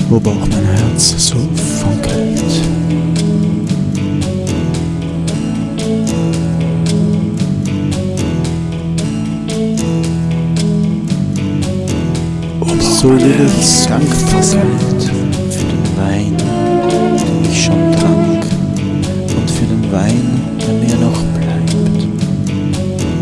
Wobei auch mein Herz so funkelt. So jedes Dank versandt.